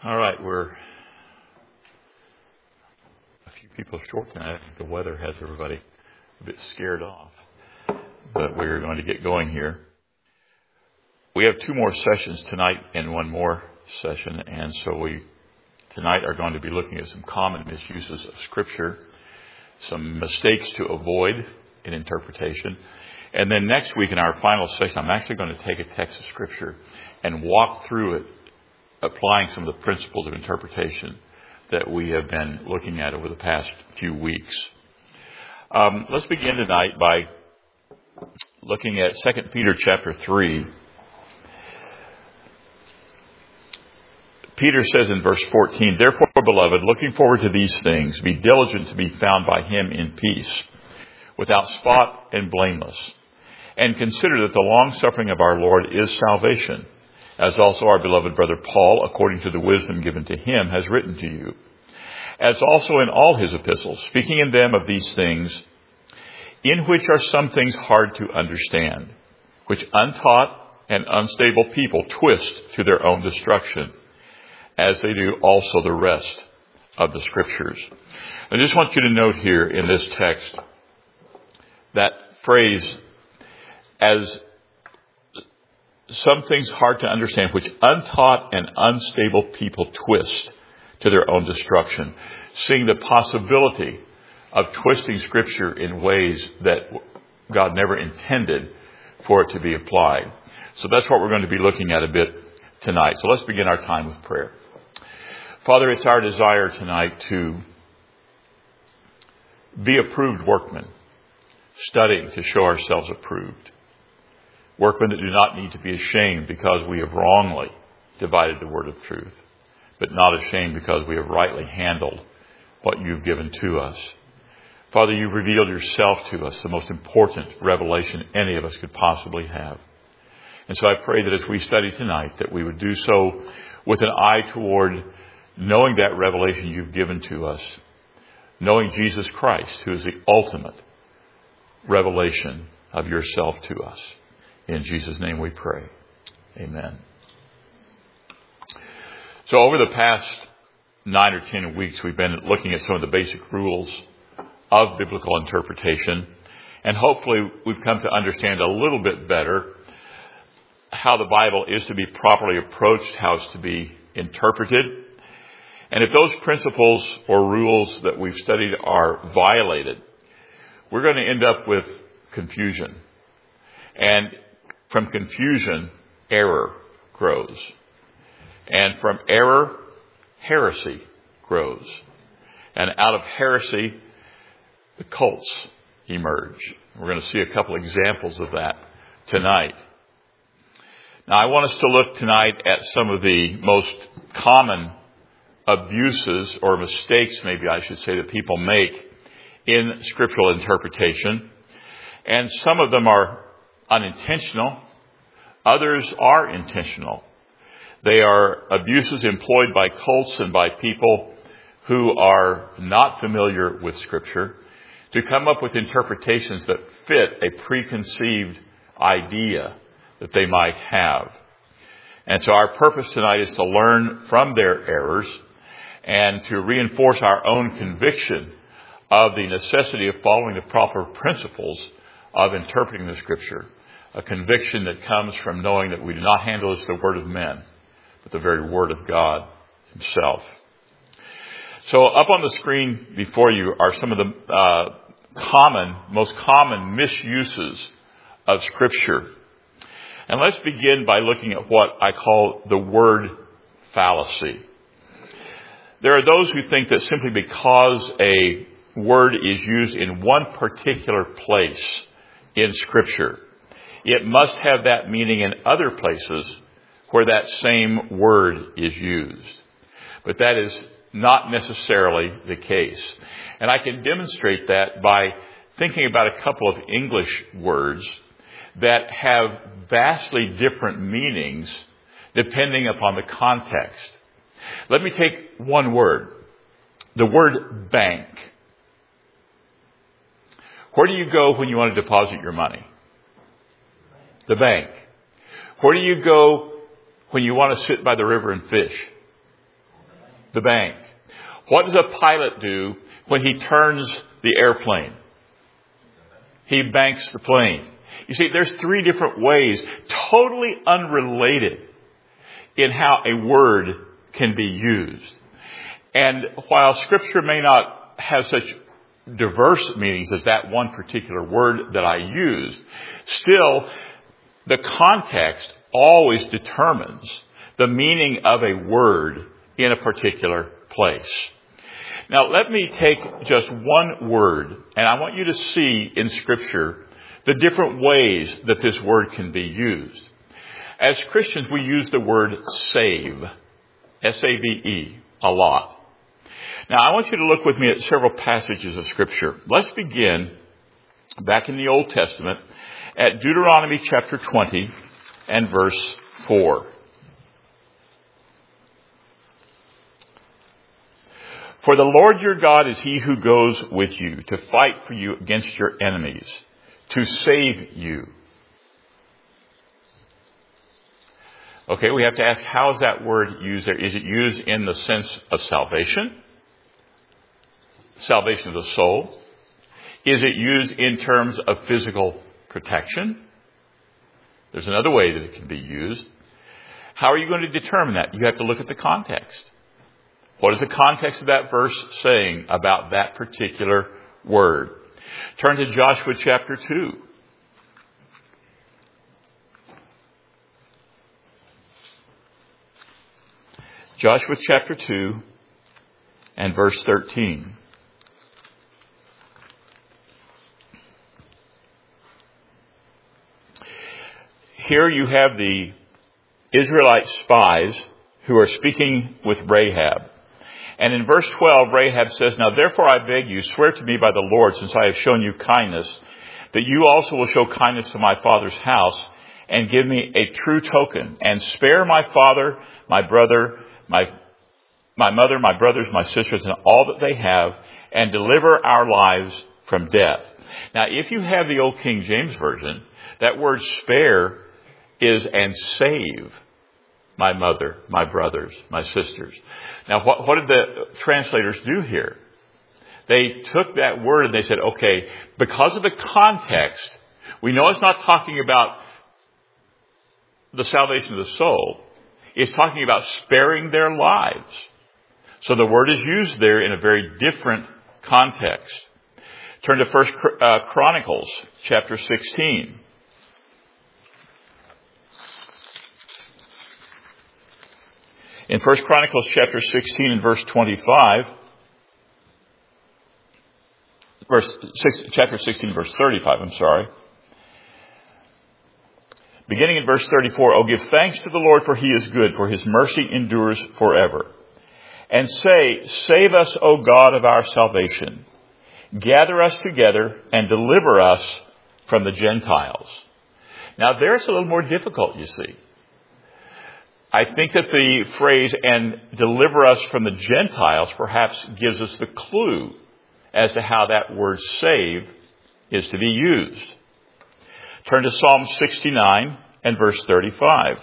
All right, we're a few people short tonight. I think the weather has everybody a bit scared off, but we're going to get going here. We have two more sessions tonight and one more session, and so we tonight are going to be looking at some common misuses of Scripture, some mistakes to avoid in interpretation, and then next week in our final session, I'm actually going to take a text of Scripture and walk through it, applying some of the principles of interpretation that we have been looking at over the past few weeks. Let's begin tonight by looking at 2 Peter chapter 3. Peter says in verse 14, "Therefore, beloved, looking forward to these things, be diligent to be found by him in peace, without spot and blameless. And consider that the long-suffering of our Lord is salvation, as also our beloved brother Paul, according to the wisdom given to him, has written to you, as also in all his epistles, speaking in them of these things, in which are some things hard to understand, which untaught and unstable people twist to their own destruction, as they do also the rest of the Scriptures." I just want you to note here in this text that phrase, as some things hard to understand, which untaught and unstable people twist to their own destruction, seeing the possibility of twisting Scripture in ways that God never intended for it to be applied. So that's what we're going to be looking at a bit tonight. So let's begin our time with prayer. Father, it's our desire tonight to be approved workmen, studying to show ourselves approved. Workmen that do not need to be ashamed because we have wrongly divided the word of truth, but not ashamed because we have rightly handled what you've given to us. Father, you've revealed yourself to us, the most important revelation any of us could possibly have. And so I pray that as we study tonight, that we would do so with an eye toward knowing that revelation you've given to us, knowing Jesus Christ, who is the ultimate revelation of yourself to us. In Jesus' name we pray. Amen. So over the past 9 or 10 weeks, we've been looking at some of the basic rules of biblical interpretation. And hopefully we've come to understand a little bit better how the Bible is to be properly approached, how it's to be interpreted. And if those principles or rules that we've studied are violated, we're going to end up with confusion. And from confusion, error grows. And from error, heresy grows. And out of heresy, the cults emerge. We're going to see a couple examples of that tonight. Now, I want us to look tonight at some of the most common abuses or mistakes, maybe I should say, that people make in scriptural interpretation. And some of them are unintentional. Others are intentional. They are abuses employed by cults and by people who are not familiar with Scripture to come up with interpretations that fit a preconceived idea that they might have. And so our purpose tonight is to learn from their errors and to reinforce our own conviction of the necessity of following the proper principles of interpreting the Scripture, a conviction that comes from knowing that we do not handle as the word of men, but the very word of God himself. So up on the screen before you are some of the most common misuses of Scripture. And let's begin by looking at what I call the word fallacy. There are those who think that simply because a word is used in one particular place in Scripture, it must have that meaning in other places where that same word is used. But that is not necessarily the case. And I can demonstrate that by thinking about a couple of English words that have vastly different meanings depending upon the context. Let me take one word, the word bank. Where do you go when you want to deposit your money? The bank. Where do you go when you want to sit by the river and fish? the bank. What does a pilot do when he turns the airplane? He banks the plane. You see, there's three different ways, totally unrelated, in how a word can be used. And while Scripture may not have such diverse meanings as that one particular word that I used, still, the context always determines the meaning of a word in a particular place. Now, let me take just one word, and I want you to see in Scripture the different ways that this word can be used. As Christians, we use the word save, S-A-V-E, a lot. Now, I want you to look with me at several passages of Scripture. Let's begin back in the Old Testament at Deuteronomy chapter 20 and verse 4. For the Lord your God is he who goes with you to fight for you against your enemies, to save you. Okay, we have to ask, how is that word used there? Is it used in the sense of salvation? Salvation of the soul? Is it used in terms of physical protection? There's another way that it can be used. How are you going to determine that? You have to look at the context. What is the context of that verse saying about that particular word? Turn to Joshua chapter 2. Joshua chapter 2 and verse 13. Here you have the Israelite spies who are speaking with Rahab. And in verse 12, Rahab says, Now therefore I beg you, swear to me by the Lord, since I have shown you kindness, that you also will show kindness to my father's house, and give me a true token, and spare my father, my brother, my mother, my brothers, my sisters, and all that they have, and deliver our lives from death. Now, if you have the Old King James Version, that word spare is and save my mother, my brothers, my sisters. Now, what did the translators do here? They took that word and they said, okay, because of the context, we know it's not talking about the salvation of the soul. It's talking about sparing their lives. So the word is used there in a very different context. Turn to 1 Chronicles chapter 16. In 1 Chronicles chapter 16 and verse 25, chapter 16 verse 35, Beginning in verse 34, Oh, give thanks to the Lord, for he is good, for his mercy endures forever. And say, Save us, O God of our salvation. Gather us together and deliver us from the Gentiles. Now, there it's a little more difficult, you see. I think that the phrase, and deliver us from the Gentiles, perhaps gives us the clue as to how that word save is to be used. Turn to Psalm 69 and verse 35.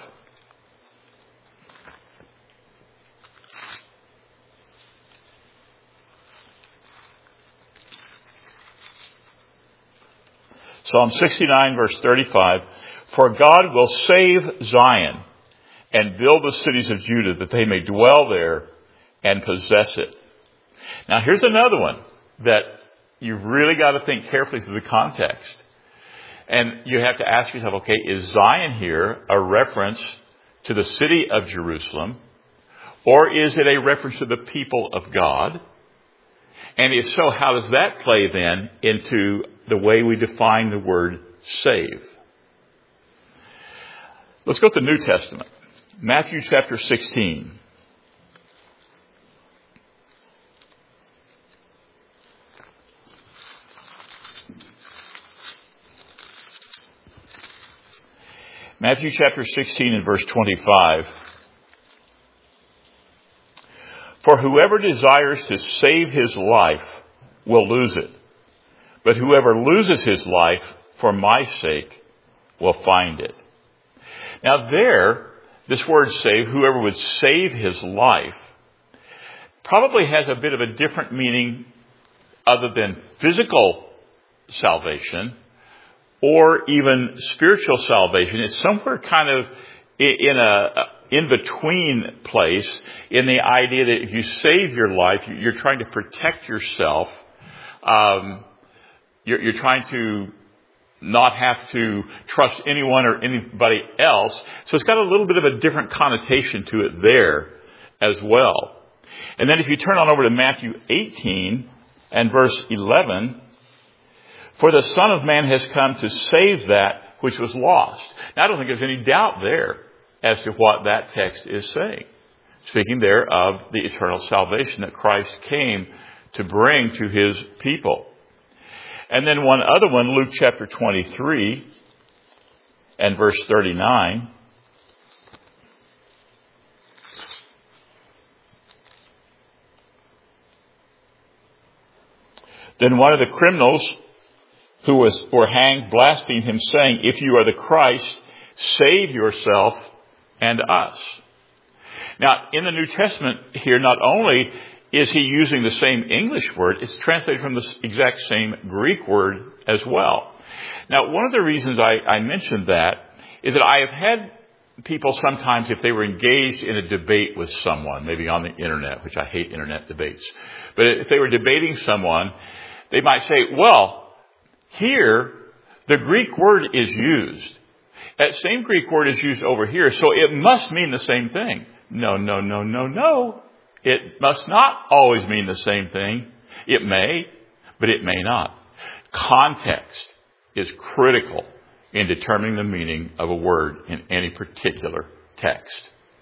Psalm 69 verse 35. For God will save Zion and build the cities of Judah, that they may dwell there and possess it. Now, here's another one that you've really got to think carefully through the context. And you have to ask yourself, okay, is Zion here a reference to the city of Jerusalem, or is it a reference to the people of God? And if so, how does that play then into the way we define the word save? Let's go to the New Testament. Matthew chapter 16. Matthew chapter 16 and verse 25. For whoever desires to save his life will lose it. But whoever loses his life for my sake will find it. Now there, this word save, whoever would save his life, probably has a bit of a different meaning other than physical salvation or even spiritual salvation. It's somewhere kind of in a in-between place in the idea that if you save your life, you're trying to protect yourself. You're trying to not have to trust anyone or anybody else. So it's got a little bit of a different connotation to it there as well. And then if you turn on over to Matthew 18 and verse 11, for the Son of Man has come to save that which was lost. Now, I don't think there's any doubt there as to what that text is saying. Speaking there of the eternal salvation that Christ came to bring to his people. And then one other one, Luke chapter 23 and verse 39. Then one of the criminals who were hanged blasphemed him, saying, if you are the Christ, save yourself and us. Now, in the New Testament here, not only is he using the same English word, it's translated from the exact same Greek word as well. Now, one of the reasons I mentioned that is that I have had people sometimes, if they were engaged in a debate with someone, maybe on the internet, which I hate internet debates, but if they were debating someone, they might say, well, here, the Greek word is used. That same Greek word is used over here, so it must mean the same thing. No. It must not always mean the same thing. It may, but it may not. Context is critical in determining the meaning of a word in any particular text.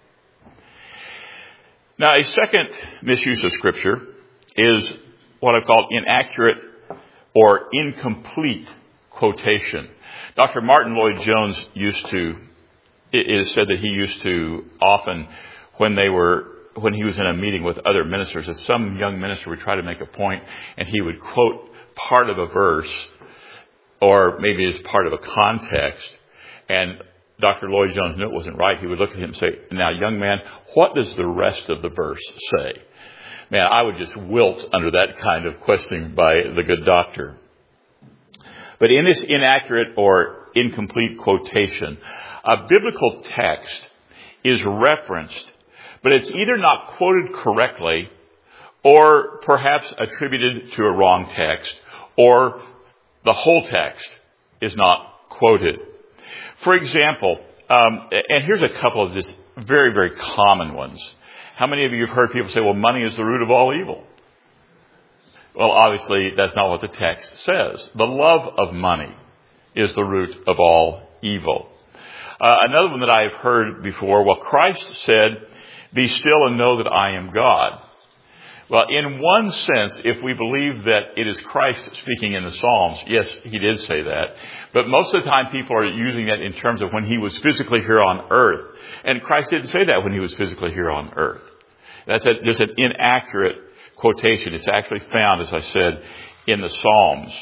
Now, a second misuse of Scripture is what I've called inaccurate or incomplete quotation. Dr. Martin Lloyd-Jones it is said that he used to often, when he was in a meeting with other ministers, if some young minister would try to make a point and he would quote part of a verse or maybe as part of a context, and Dr. Lloyd-Jones knew it wasn't right, he would look at him and say, now, young man, what does the rest of the verse say? Man, I would just wilt under that kind of questioning by the good doctor. But in this inaccurate or incomplete quotation, a biblical text is referenced, but it's either not quoted correctly or perhaps attributed to a wrong text, or the whole text is not quoted. For example, and here's a couple of just very, very common ones. How many of you have heard people say, well, money is the root of all evil? Well, obviously, that's not what the text says. The love of money is the root of all evil. Another one that I have heard before, well, Christ said, be still and know that I am God. Well, in one sense, if we believe that it is Christ speaking in the Psalms, yes, he did say that. But most of the time people are using that in terms of when he was physically here on earth. And Christ didn't say that when he was physically here on earth. That's just an inaccurate quotation. It's actually found, as I said, in the Psalms.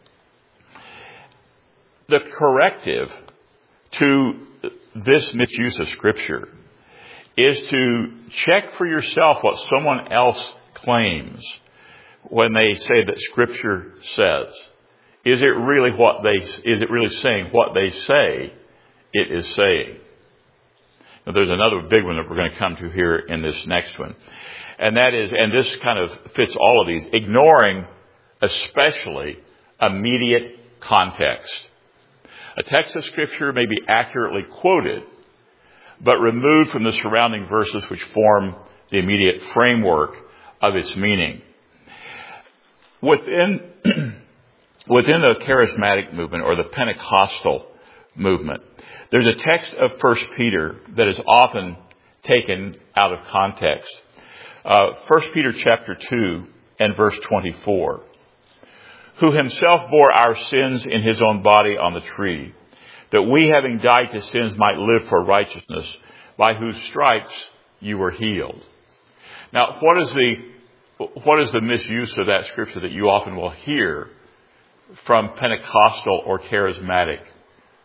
The corrective to this misuse of Scripture is to check for yourself what someone else claims when they say that Scripture says. Is it really saying what they say it is saying? Now, there's another big one that we're going to come to here in this next one. And that is, and this kind of fits all of these, ignoring especially immediate context. A text of Scripture may be accurately quoted, but removed from the surrounding verses which form the immediate framework of its meaning. Within the charismatic movement or the Pentecostal movement, there's a text of 1 Peter that is often taken out of context. 1 Peter chapter 2 and verse 24. Who himself bore our sins in his own body on the tree, that we, having died to sins, might live for righteousness, by whose stripes you were healed. Now, what is the misuse of that scripture that you often will hear from Pentecostal or charismatic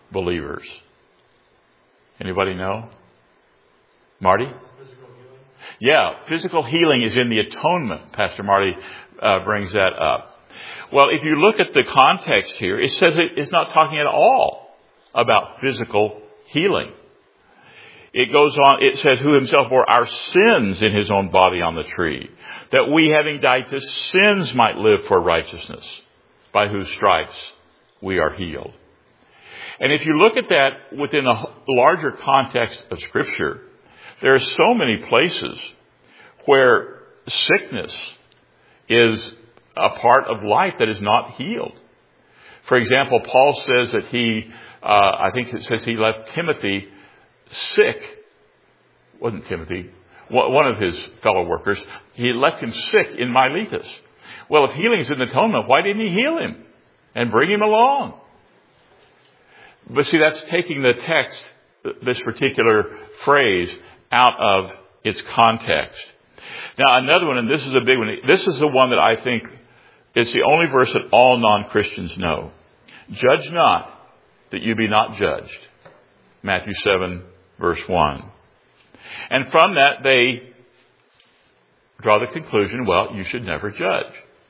believers? Anybody know? Marty? Yeah, physical healing is in the atonement. Pastor Marty brings that up. Well, if you look at the context here, it says it's not talking at all about physical healing. It goes on, it says, who himself bore our sins in his own body on the tree, that we, having died to sins, might live for righteousness, by whose stripes we are healed. And if you look at that within a larger context of Scripture, there are so many places where sickness is a part of life that is not healed. For example, Paul says that I think it says he left Timothy sick. Wasn't Timothy, one of his fellow workers, he left him sick in Miletus. Well, if healing is in the atonement, why didn't he heal him and bring him along? But see, that's taking the text, this particular phrase, out of its context. Now, another one, and this is a big one. This is the one that I think is the only verse that all non-Christians know. Judge not, that you be not judged. Matthew 7, verse 1. And from that, they draw the conclusion, well, you should never judge.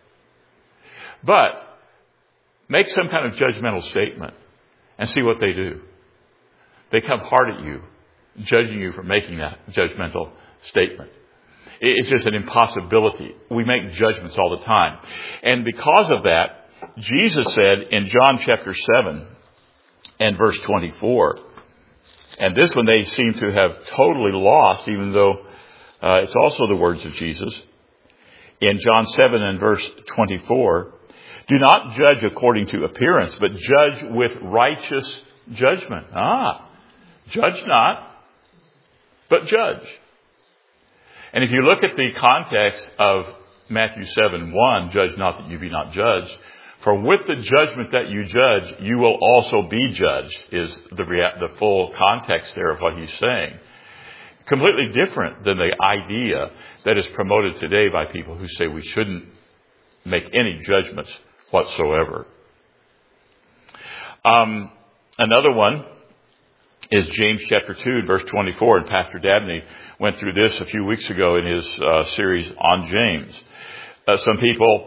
But make some kind of judgmental statement and see what they do. They come hard at you, judging you for making that judgmental statement. It's just an impossibility. We make judgments all the time. And because of that, Jesus said in John chapter 7 and verse 24, and this one they seem to have totally lost, even though it's also the words of Jesus. In John 7 and verse 24, do not judge according to appearance, but judge with righteous judgment. Judge not, but judge. And if you look at the context of Matthew 7:1, judge not that you be not judged. For with the judgment that you judge, you will also be judged, is the full context there of what he's saying. Completely different than the idea that is promoted today by people who say we shouldn't make any judgments whatsoever. Another one is James chapter 2, verse 24. And Pastor Dabney went through this a few weeks ago in his series on James. Some people,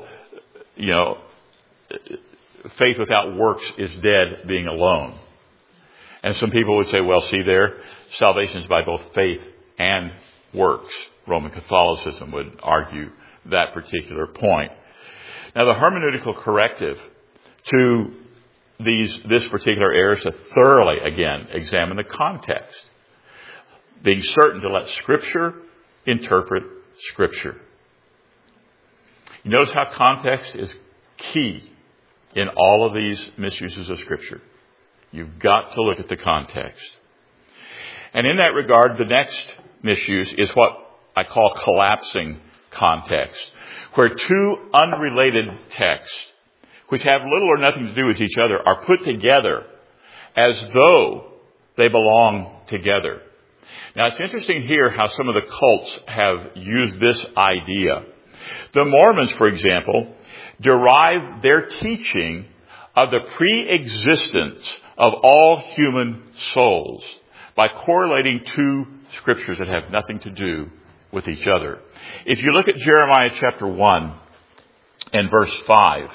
faith without works is dead being alone. And some people would say, well, see there, salvation is by both faith and works. Roman Catholicism would argue that particular point. Now, the hermeneutical corrective to this particular error is to thoroughly, again, examine the context, being certain to let Scripture interpret Scripture. You notice how context is key in all of these misuses of Scripture. You've got to look at the context. And in that regard, the next misuse is what I call collapsing context, where two unrelated texts, which have little or nothing to do with each other, are put together as though they belong together. Now, it's interesting here how some of the cults have used this idea. The Mormons, for example, derive their teaching of the pre-existence of all human souls by correlating two scriptures that have nothing to do with each other. If you look at Jeremiah chapter 1 and verse 5,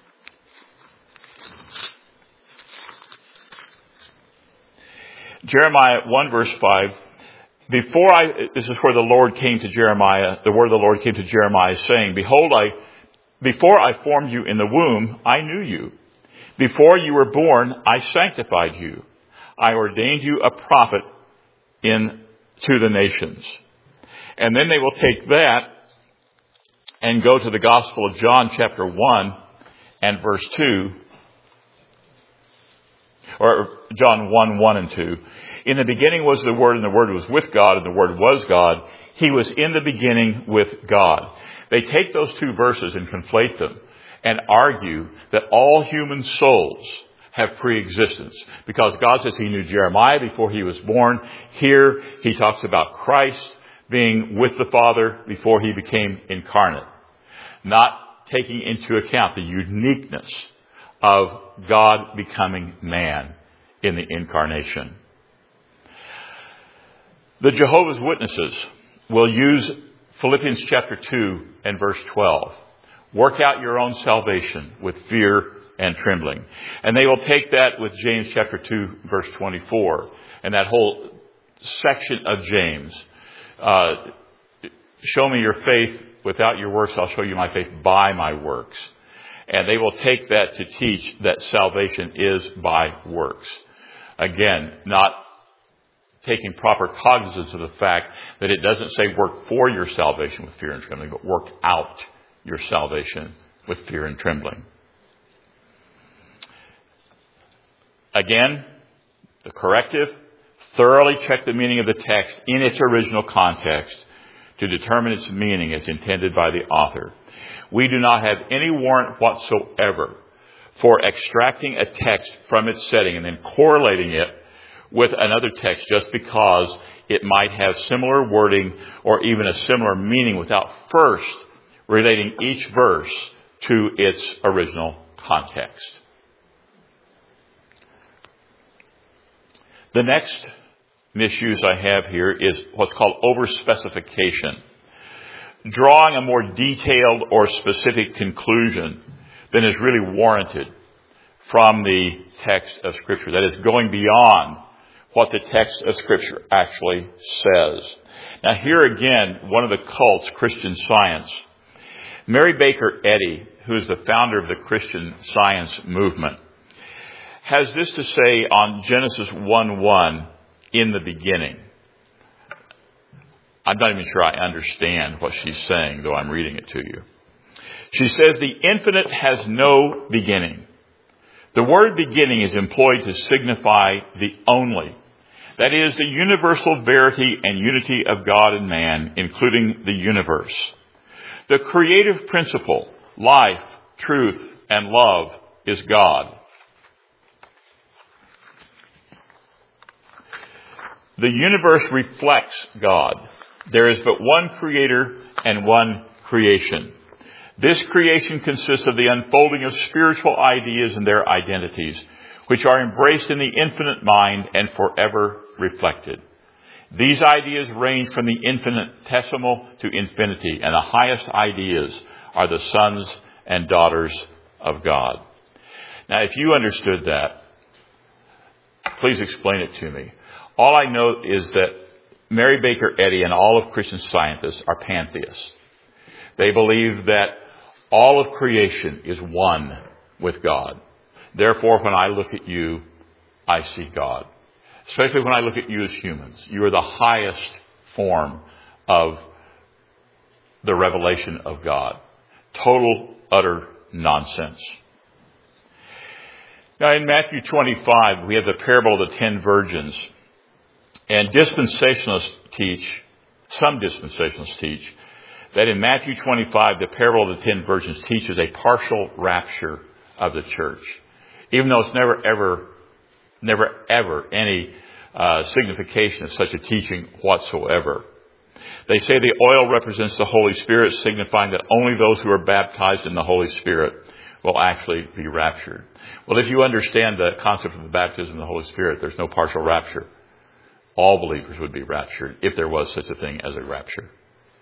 Jeremiah 1 verse 5, this is where the Lord came to Jeremiah, the word of the Lord came to Jeremiah saying, behold, before I formed you in the womb, I knew you. Before you were born, I sanctified you. I ordained you a prophet to the nations. And then they will take that and go to the Gospel of John chapter 1 and verse 2. Or John 1, 1 and 2. In the beginning was the Word, and the Word was with God, and the Word was God. He was in the beginning with God. They take those two verses and conflate them and argue that all human souls have pre-existence. Because God says he knew Jeremiah before he was born. Here he talks about Christ being with the Father before he became incarnate. Not taking into account the uniqueness of God becoming man in the incarnation. The Jehovah's Witnesses will use Philippians chapter 2 and verse 12. Work out your own salvation with fear and trembling. And they will take that with James chapter 2 verse 24. And that whole section of James. Show me your faith without your works. I'll show you my faith by my works. And they will take that to teach that salvation is by works. Again, not taking proper cognizance of the fact that it doesn't say work for your salvation with fear and trembling, but work out your salvation with fear and trembling. Again, the corrective, thoroughly check the meaning of the text in its original context to determine its meaning as intended by the author. We do not have any warrant whatsoever for extracting a text from its setting and then correlating it with another text just because it might have similar wording or even a similar meaning without first relating each verse to its original context. The next misuse I have here is what's called overspecification. Drawing a more detailed or specific conclusion than is really warranted from the text of Scripture. That is, going beyond what the text of Scripture actually says. Now here again, one of the cults, Christian Science. Mary Baker Eddy, who is the founder of the Christian Science movement, has this to say on Genesis 1:1, in the beginning. I'm not even sure I understand what she's saying, though I'm reading it to you. She says, the infinite has no beginning. The word beginning is employed to signify the only. That is, the universal verity and unity of God and man, including the universe. The creative principle, life, truth, and love is God. The universe reflects God. There is but one creator and one creation. This creation consists of the unfolding of spiritual ideas and their identities, which are embraced in the infinite mind and forever reflected. These ideas range from the infinitesimal to infinity, and the highest ideas are the sons and daughters of God. Now, if you understood that, please explain it to me. All I know is that Mary Baker Eddy and all of Christian scientists are pantheists. They believe that all of creation is one with God. Therefore, when I look at you, I see God. Especially when I look at you as humans. You are the highest form of the revelation of God. Total, utter nonsense. Now, in Matthew 25, we have the parable of the 10 virgins. And dispensationalists teach, some dispensationalists teach, that in Matthew 25, the parable of the 10 virgins teaches a partial rapture of the church. Even though it's never ever any signification of such a teaching whatsoever. They say the oil represents the Holy Spirit, signifying that only those who are baptized in the Holy Spirit will actually be raptured. Well, if you understand the concept of the baptism of the Holy Spirit, there's no partial rapture. All believers would be raptured if there was such a thing as a rapture.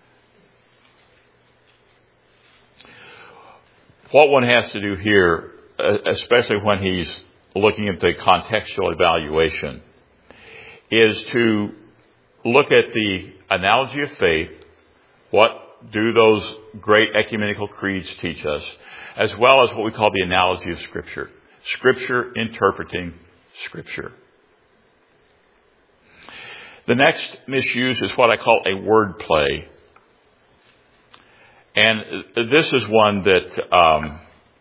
What one has to do here, especially when he's looking at the contextual evaluation, is to look at the analogy of faith, what do those great ecumenical creeds teach us, as well as what we call the analogy of Scripture. Scripture interpreting Scripture. The next misuse is what I call a word play. And this is one that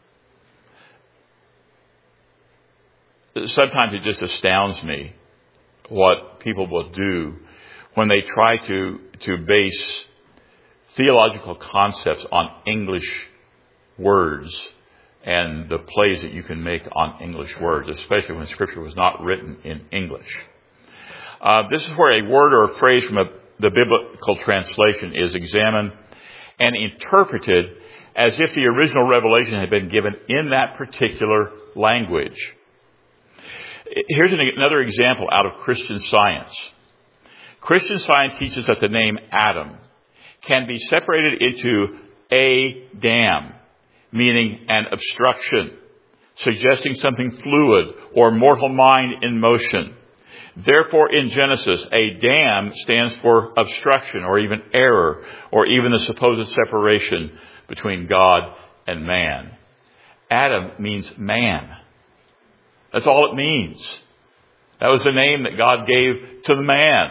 sometimes it just astounds me what people will do when they try to base theological concepts on English words and the plays that you can make on English words, especially when Scripture was not written in English. This is where a word or a phrase from the biblical translation is examined and interpreted as if the original revelation had been given in that particular language. Here's another example out of Christian Science. Christian Science teaches that the name Adam can be separated into Adam, meaning an obstruction, suggesting something fluid or mortal mind in motion. Therefore, in Genesis, Adam stands for obstruction or even error or even the supposed separation between God and man. Adam means man. That's all it means. That was the name that God gave to the man.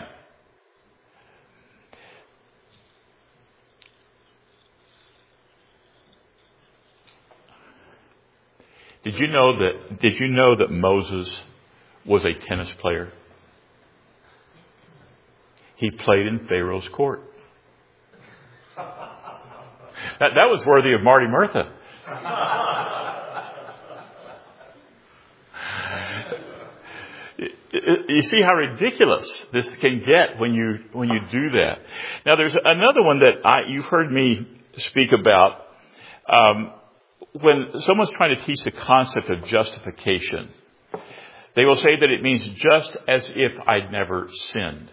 Did you know that Moses was a tennis player? He played in Pharaoh's court. That was worthy of Marty Murtha. You see how ridiculous this can get when you do that. Now, there's another one that you've heard me speak about. When someone's trying to teach the concept of justification, they will say that it means just as if I'd never sinned.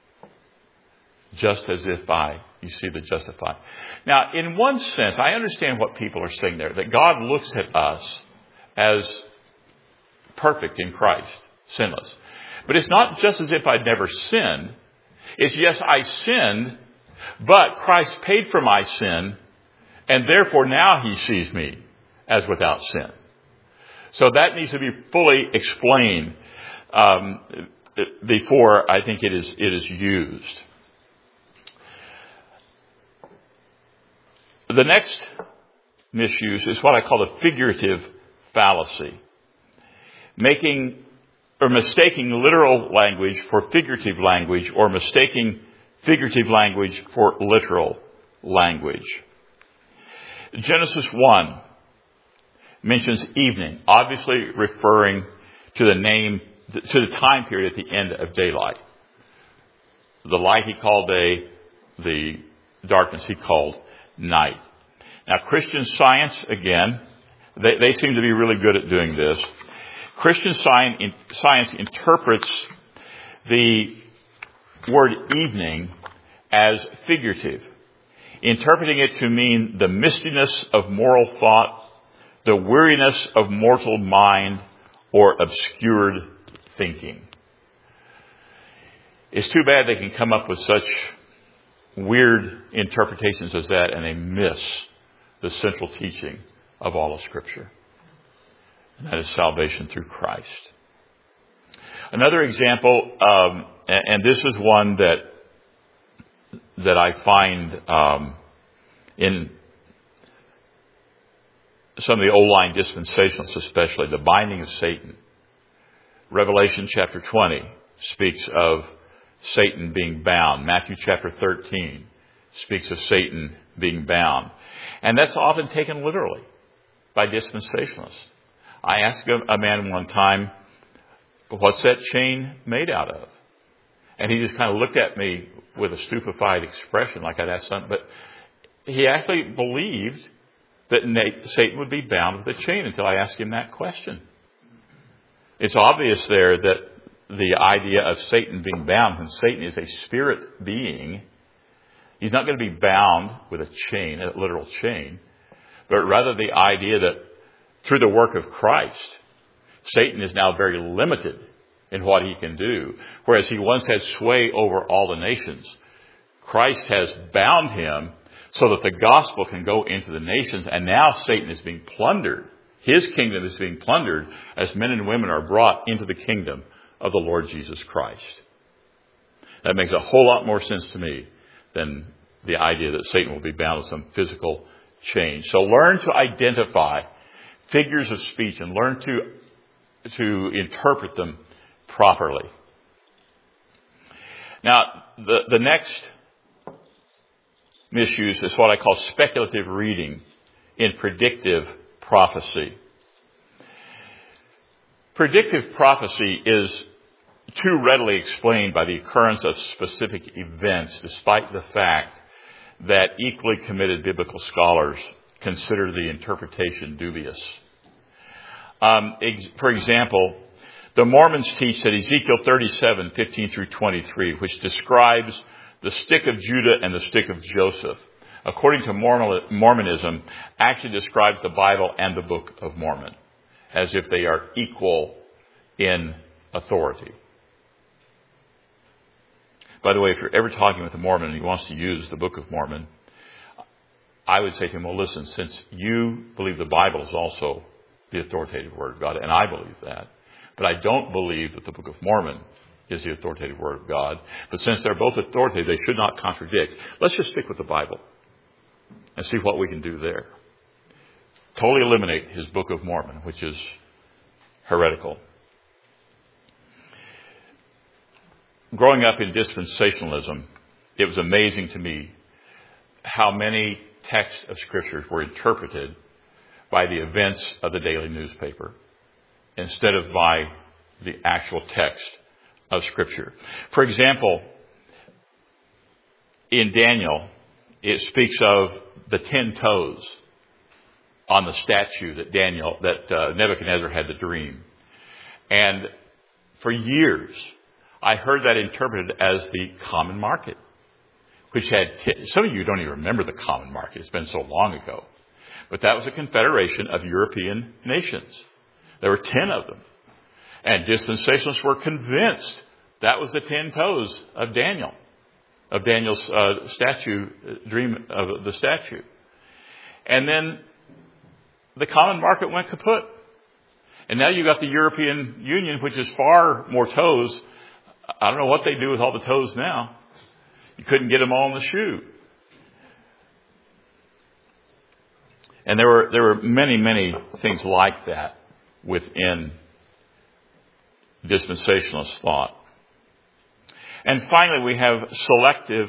Just as if you see the justified. Now, in one sense, I understand what people are saying there, that God looks at us as perfect in Christ, sinless. But it's not just as if I'd never sinned. It's yes, I sinned, but Christ paid for my sin, and therefore now he sees me as without sin. So that needs to be fully explained before I think it is used. The next misuse is what I call the figurative fallacy. Mistaking literal language for figurative language, or mistaking figurative language for literal language. Genesis 1 mentions evening, obviously referring to the time period at the end of daylight. The light he called day, the darkness he called night. Now, Christian Science, again, they seem to be really good at doing this. Christian Science interprets the word evening as figurative, interpreting it to mean the mistiness of moral thought, the weariness of mortal mind, or obscured thinking. It's too bad they can come up with such weird interpretations as that, and they miss the central teaching of all of Scripture. And that is salvation through Christ. Another example, and this is one that I find in some of the old line dispensationalists, especially, the binding of Satan. Revelation chapter 20 speaks of Satan being bound. Matthew chapter 13 speaks of Satan being bound. And that's often taken literally by dispensationalists. I asked a man one time, what's that chain made out of? And he just kind of looked at me with a stupefied expression, like I'd asked something. But he actually believed that Satan would be bound with a chain until I asked him that question. It's obvious there that the idea of Satan being bound, when Satan is a spirit being, he's not going to be bound with a chain, a literal chain, but rather the idea that through the work of Christ, Satan is now very limited in what he can do. Whereas he once had sway over all the nations, Christ has bound him so that the gospel can go into the nations, and now Satan is being plundered. His kingdom is being plundered as men and women are brought into the kingdom of the Lord Jesus Christ. That makes a whole lot more sense to me than the idea that Satan will be bound with some physical chain. So learn to identify figures of speech and learn to interpret them properly. Now, the next misuse is what I call speculative reading in predictive prophecy. Predictive prophecy is too readily explained by the occurrence of specific events, despite the fact that equally committed biblical scholars consider the interpretation dubious. For example, The Mormons teach that Ezekiel 37:15 through 23, which describes the stick of Judah and the stick of Joseph, according to Mormonism, actually describes the Bible and the Book of Mormon as if they are equal in authority. By the way, if you're ever talking with a Mormon and he wants to use the Book of Mormon, I would say to him, well, listen, since you believe the Bible is also the authoritative Word of God, and I believe that, but I don't believe that the Book of Mormon is the authoritative Word of God, but since they're both authoritative, they should not contradict. Let's just stick with the Bible and see what we can do there. Totally eliminate his Book of Mormon, which is heretical. Growing up in dispensationalism, it was amazing to me how many texts of Scriptures were interpreted by the events of the daily newspaper instead of by the actual text of Scripture. For example, in Daniel, it speaks of the 10 toes on the statue that Nebuchadnezzar had the dream. And for years, I heard that interpreted as the common market, which had, some of you don't even remember the common market. It's been so long ago. But that was a confederation of European nations. There were 10 of them. And dispensationalists were convinced that was the 10 toes of Daniel, of Daniel's dream of the statue. And then the common market went kaput. And now you've got the European Union, which is far more toes. I don't know what they do with all the toes now. You couldn't get them all in the shoe. And there were many, many things like that within dispensationalist thought. And finally, we have selective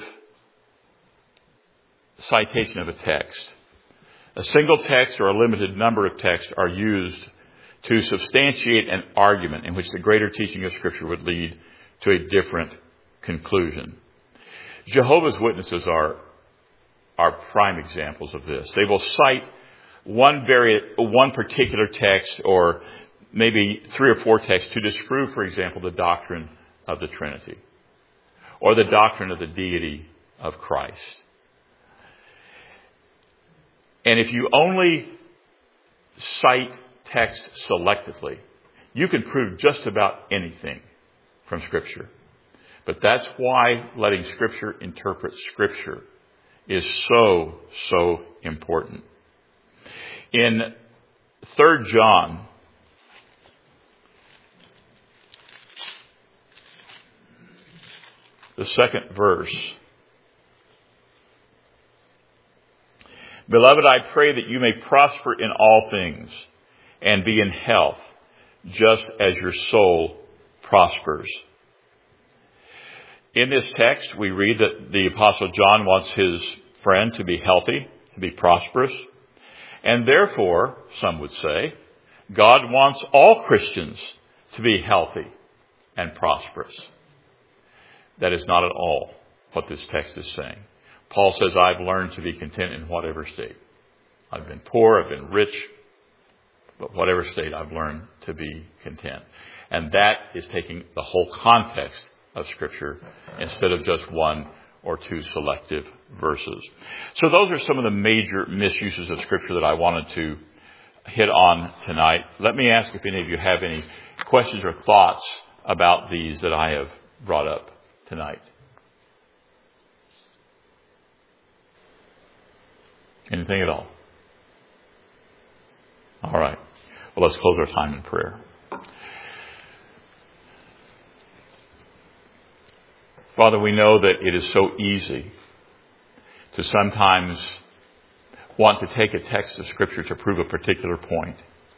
citation of a text. A single text or a limited number of texts are used to substantiate an argument in which the greater teaching of Scripture would lead to a different conclusion. Jehovah's Witnesses are prime examples of this. They will cite one particular text or maybe 3 or 4 texts to disprove, for example, the doctrine of the Trinity or the doctrine of the deity of Christ. And if you only cite text selectively, you can prove just about anything from Scripture. But that's why letting Scripture interpret Scripture is so, so important. In 3 John, the 2nd verse, Beloved, I pray that you may prosper in all things and be in health, just as your soul prospers. In this text, we read that the Apostle John wants his friend to be healthy, to be prosperous. And therefore, some would say, God wants all Christians to be healthy and prosperous. That is not at all what this text is saying. Paul says, I've learned to be content in whatever state. I've been poor, I've been rich, but whatever state I've learned to be content. And that is taking the whole context of Scripture instead of just 1 or 2 selective verses. So those are some of the major misuses of Scripture that I wanted to hit on tonight. Let me ask if any of you have any questions or thoughts about these that I have brought up tonight. Anything at all? All right. Well, let's close our time in prayer. Father, we know that it is so easy to sometimes want to take a text of Scripture to prove a particular point.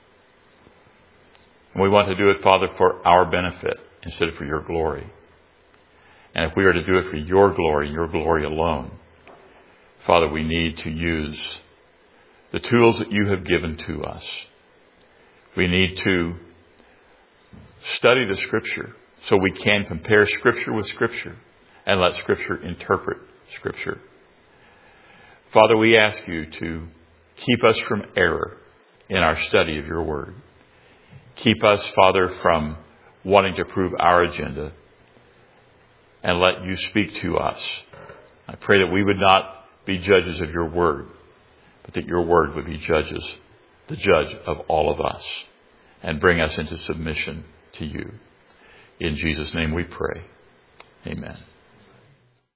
And we want to do it, Father, for our benefit instead of for your glory. And if we are to do it for your glory alone, Father, we need to use the tools that you have given to us. We need to study the Scripture so we can compare Scripture with Scripture and let Scripture interpret Scripture. Father, we ask you to keep us from error in our study of your word. Keep us, Father, from wanting to prove our agenda, and let you speak to us. I pray that we would not be judges of your word, but that your word would be the judge of all of us, and bring us into submission to you. In Jesus' name we pray. Amen.